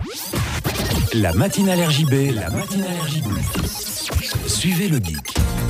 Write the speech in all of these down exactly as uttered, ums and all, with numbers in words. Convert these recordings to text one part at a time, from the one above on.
La matinale R J B, la matinale R J B. Suivez le geek.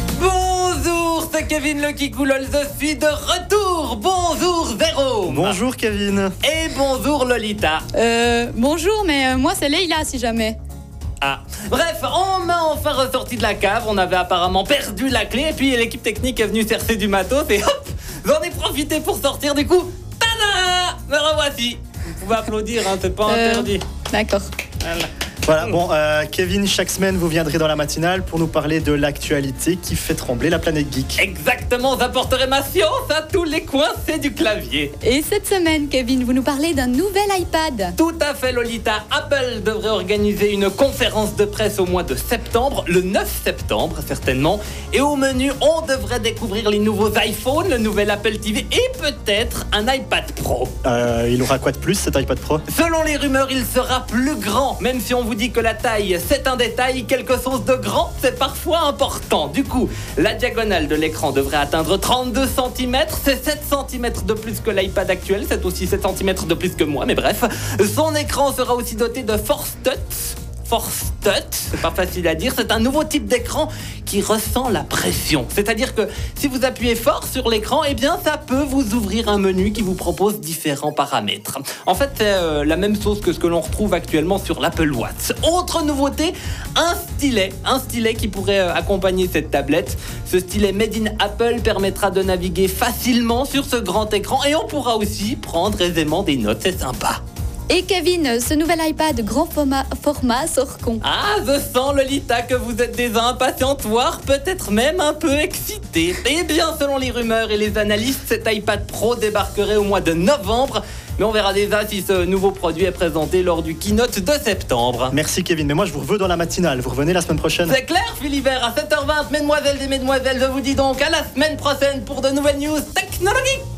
Bonjour, c'est Kevin le Kikoulol, je suis de retour. Bonjour Véro. Bonjour Kevin. Et bonjour Lolita. Euh, bonjour, mais euh, moi c'est Leïla si jamais. Ah, bref, on m'a enfin ressorti de la cave. On avait apparemment perdu la clé et puis l'équipe technique est venue chercher du matos et hop, j'en ai profité pour sortir. Du coup, tada, me revoici. Vous pouvez applaudir, hein, c'est pas Euh, interdit. D'accord. Voilà. Voilà, bon, euh, Kevin, chaque semaine, vous viendrez dans la matinale pour nous parler de l'actualité qui fait trembler la planète geek. Exactement, j'apporterai ma science à tous les coincés du clavier. Et cette semaine, Kevin, vous nous parlez d'un nouvel iPad. Tout à fait, Lolita. Apple devrait organiser une conférence de presse au mois de septembre, le neuf septembre certainement. Et au menu, on devrait découvrir les nouveaux iPhones, le nouvel Apple T V et peut-être un iPad Pro. Euh, il aura quoi de plus cet iPad Pro? Selon les rumeurs, il sera plus grand. Même si on vous dit que la taille, c'est un détail, quelque chose de grand, c'est parfois important. Du coup, la diagonale de l'écran devrait atteindre trente-deux centimètres. C'est sept centimètres de plus que l'iPad actuel. C'est aussi sept centimètres de plus que moi, mais bref. Son écran sera aussi doté de Force Touch. Force Touch, c'est pas facile à dire, c'est un nouveau type d'écran qui ressent la pression. C'est-à-dire que si vous appuyez fort sur l'écran, eh bien ça peut vous ouvrir un menu qui vous propose différents paramètres. En fait, c'est euh, la même chose que ce que l'on retrouve actuellement sur l'Apple Watch. Autre nouveauté, un stylet. Un stylet qui pourrait euh, accompagner cette tablette. Ce stylet Made in Apple permettra de naviguer facilement sur ce grand écran et on pourra aussi prendre aisément des notes, c'est sympa. Et Kevin, ce nouvel iPad grand format, format sort quand? Ah, je sens, Lolita, que vous êtes déjà impatiente, voire peut-être même un peu excitée. Eh bien, selon les rumeurs et les analystes, cet iPad Pro débarquerait au mois de novembre. Mais on verra déjà si ce nouveau produit est présenté lors du keynote de septembre. Merci Kevin, mais moi je vous revois dans la matinale. Vous revenez la semaine prochaine? C'est clair, Philibert, à sept heures vingt, mesdemoiselles et mesdemoiselles, je vous dis donc à la semaine prochaine pour de nouvelles news technologiques.